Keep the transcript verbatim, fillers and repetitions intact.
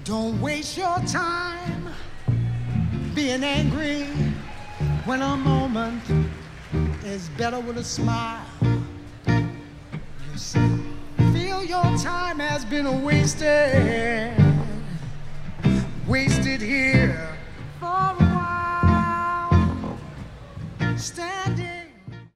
Don't waste your time being angry when a moment is better with a smile. You see, feel your time has been wasted, wasted here.